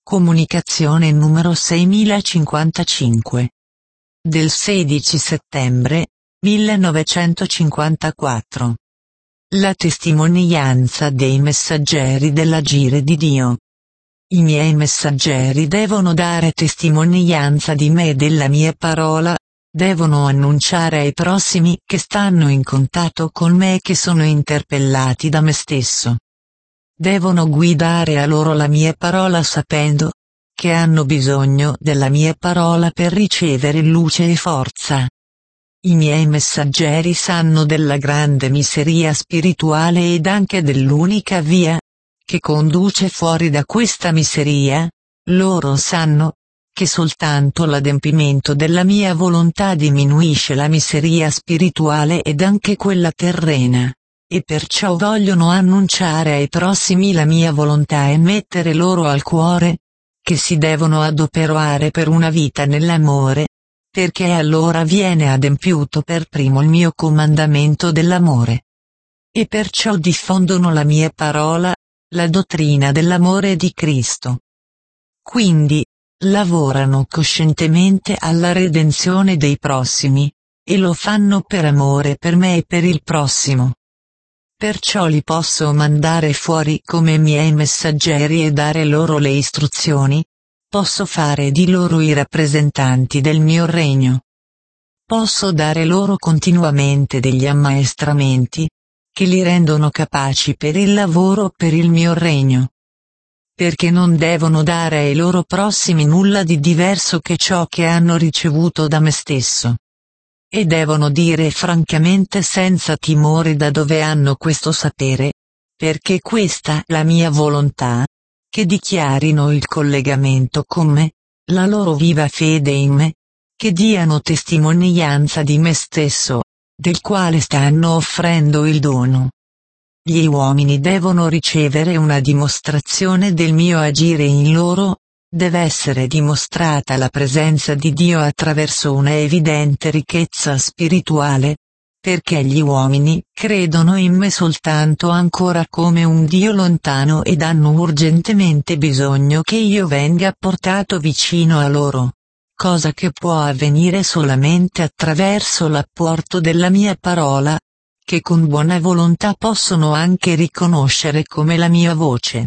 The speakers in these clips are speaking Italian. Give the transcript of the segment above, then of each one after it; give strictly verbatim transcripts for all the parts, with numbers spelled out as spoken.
Comunicazione numero seimilacinquantacinque. Del sedici settembre millenovecentocinquantaquattro. La testimonianza dei messaggeri dell'agire di Dio. I miei messaggeri devono dare testimonianza di me e della mia parola, devono annunciare ai prossimi che stanno in contatto con me e che sono interpellati da me stesso. Devono guidare a loro la mia parola sapendo che hanno bisogno della mia parola per ricevere luce e forza. I miei messaggeri sanno della grande miseria spirituale ed anche dell'unica via che conduce fuori da questa miseria. Loro sanno che soltanto l'adempimento della mia volontà diminuisce la miseria spirituale ed anche quella terrena, e perciò vogliono annunciare ai prossimi la mia volontà e mettere loro al cuore che si devono adoperare per una vita nell'amore, perché allora viene adempiuto per primo il mio comandamento dell'amore. E perciò diffondono la mia parola, la dottrina dell'amore di Cristo. Quindi, lavorano coscientemente alla redenzione dei prossimi, e lo fanno per amore per me e per il prossimo. Perciò li posso mandare fuori come miei messaggeri e dare loro le istruzioni, posso fare di loro i rappresentanti del mio regno. Posso dare loro continuamente degli ammaestramenti, che li rendono capaci per il lavoro per il mio regno. Perché non devono dare ai loro prossimi nulla di diverso che ciò che hanno ricevuto da me stesso. E devono dire francamente senza timore da dove hanno questo sapere, perché questa è la mia volontà, che dichiarino il collegamento con me, la loro viva fede in me, che diano testimonianza di me stesso, del quale stanno offrendo il dono. Gli uomini devono ricevere una dimostrazione del mio agire in loro. Deve essere dimostrata la presenza di Dio attraverso una evidente ricchezza spirituale, perché gli uomini credono in me soltanto ancora come un Dio lontano ed hanno urgentemente bisogno che io venga portato vicino a loro, cosa che può avvenire solamente attraverso l'apporto della mia parola, che con buona volontà possono anche riconoscere come la mia voce.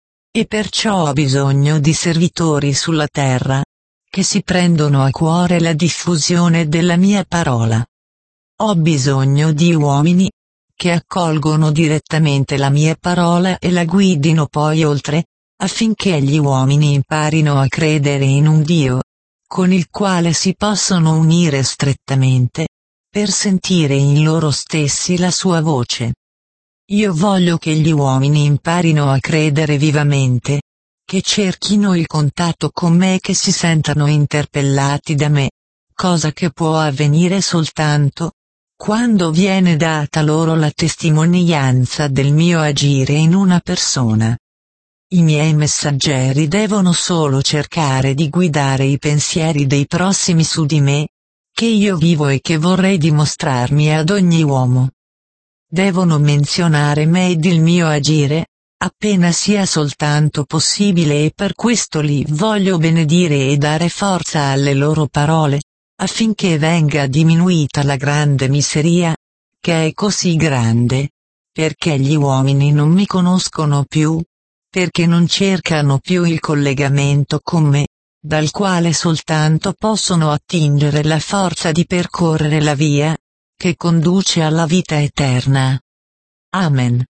E perciò ho bisogno di servitori sulla terra, che si prendono a cuore la diffusione della mia parola. Ho bisogno di uomini, che accolgono direttamente la mia parola e la guidino poi oltre, affinché gli uomini imparino a credere in un Dio, con il quale si possono unire strettamente, per sentire in loro stessi la sua voce. Io voglio che gli uomini imparino a credere vivamente, che cerchino il contatto con me e che si sentano interpellati da me, cosa che può avvenire soltanto quando viene data loro la testimonianza del mio agire in una persona. I miei messaggeri devono solo cercare di guidare i pensieri dei prossimi su di me, che io vivo e che vorrei dimostrarmi ad ogni uomo. Devono menzionare me ed il mio agire, appena sia soltanto possibile, e per questo li voglio benedire e dare forza alle loro parole, affinché venga diminuita la grande miseria, che è così grande, perché gli uomini non mi conoscono più, perché non cercano più il collegamento con me, dal quale soltanto possono attingere la forza di percorrere la via che conduce alla vita eterna. Amen.